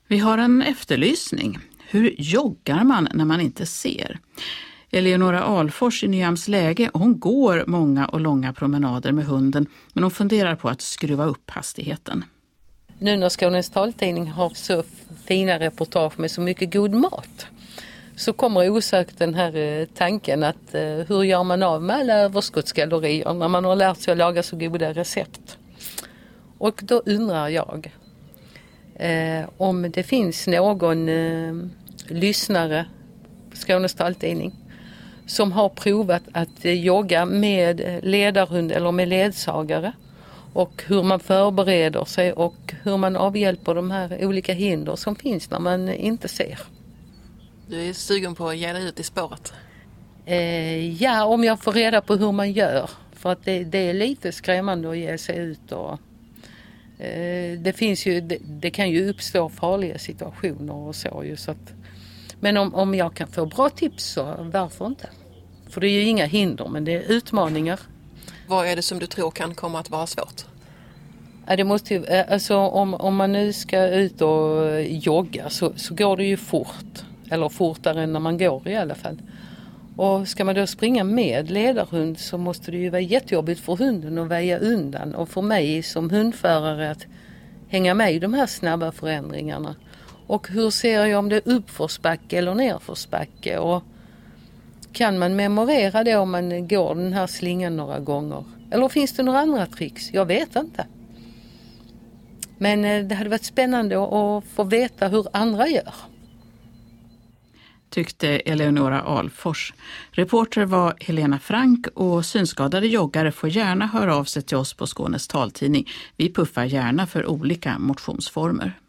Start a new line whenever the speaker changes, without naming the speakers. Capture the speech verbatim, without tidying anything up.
Vi har en efterlysning. Hur joggar man när man inte ser? Eleonora Alfors i Nyhamnsläge, hon går många och långa promenader med hunden, men hon funderar på att skruva upp hastigheten.
Nu när Skånes taltidning har så fina reportage med så mycket god mat, så kommer osökt den här tanken att eh, hur gör man av med alla överskottskalorier när man har lärt sig att laga så goda recept? Och då undrar jag eh, om det finns någon eh, lyssnare på Skånes taltidning som har provat att eh, jogga med ledarhund eller med ledsagare, och hur man förbereder sig och hur man avhjälper de här olika hinder som finns när man inte ser.
Du är sugen på att ge dig ut i spåret?
Eh, ja, om jag får reda på hur man gör. För att det, det är lite skrämmande att ge sig ut. Och, eh, det, finns ju, det, det kan ju uppstå farliga situationer och så. Ju, så att, men om, om jag kan få bra tips, så varför inte? För det är ju inga hinder, men det är utmaningar.
Vad är det som du tror kan komma att vara svårt?
Ja, det måste ju, alltså, om, om man nu ska ut och jogga så, så går det ju fort. Eller fortare än när man går i alla fall. Och ska man då springa med ledarhund, så måste det ju vara jättejobbigt för hunden att väja undan. Och för mig som hundförare att hänga med i de här snabba förändringarna. Och hur ser jag om det är uppförsbacke eller nerförsbacke? Och kan man memorera det om man går den här slingan några gånger? Eller finns det några andra tricks? Jag vet inte. Men det hade varit spännande att få veta hur andra gör.
Tyckte Eleonora Alfors. Reporter var Helena Frank, och synskadade joggare får gärna höra av sig till oss på Skånes taltidning. Vi puffar gärna för olika motionsformer.